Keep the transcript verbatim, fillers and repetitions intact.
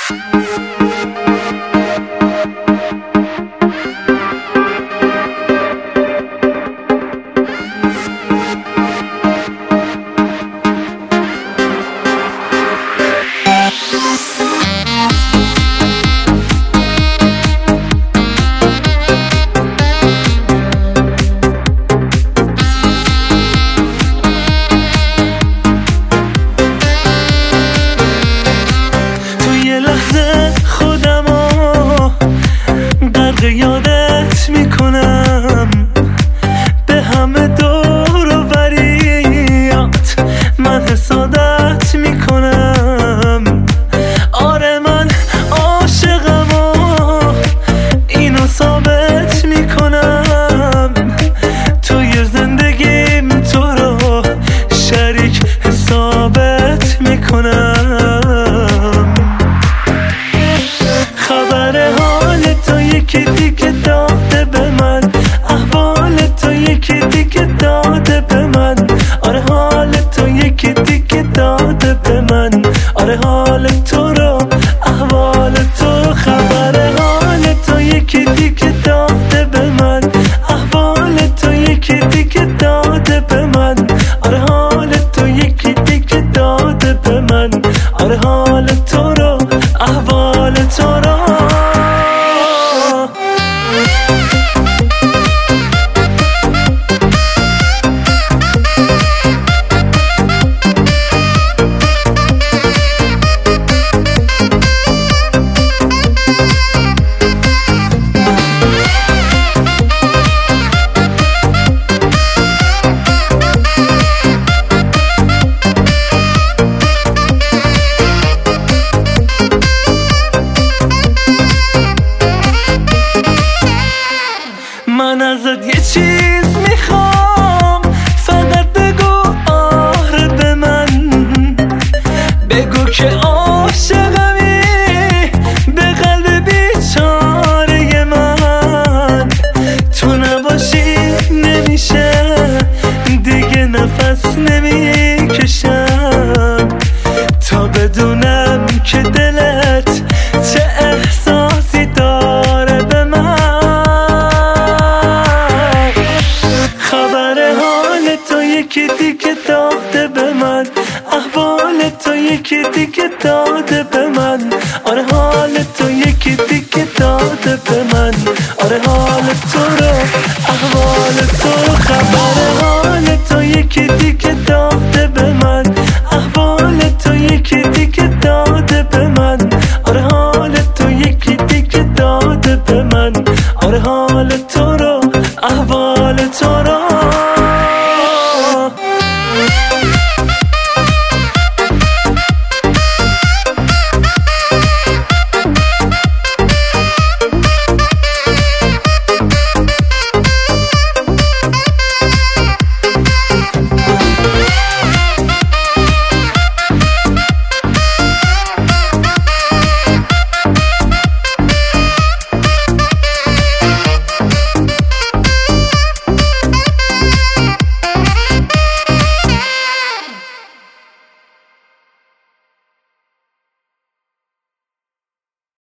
یادت میکنم به همه دور و بریات، من حسادت میکنم. آره من عاشقم و اینو ثابت میکنم، توی زندگیم تو رو شریک حسابت میکنم. خبر حال تو یکی دیگه داده به من، احوال تو یکی دیگه داده به من. آره حال تو یکی دیگه داده به من، آره حال تو رو احوال تو. خبر حال تو یکی دیگه داده به من، احوال تو یکی دیگه داده به من. آره حال تو یکی دیگه داده به من، آره حال تو رو احوال تو رو. من ازت یه چیز میخوام، فقط بگو آره به من. بگو که عاشقمی به قلب بیچاره من. تو نباشی نمیشه دیگه نفس نمیکشم، تا بدونم که دلت چه احساسی داره به من. یکی دیگه داده به من، احوال تو یکی دیگه داده به من. آره حال تو یکی دیگه داده به من، آره حال تو رو احوال تو. خبر حال تو یکی دیگه داده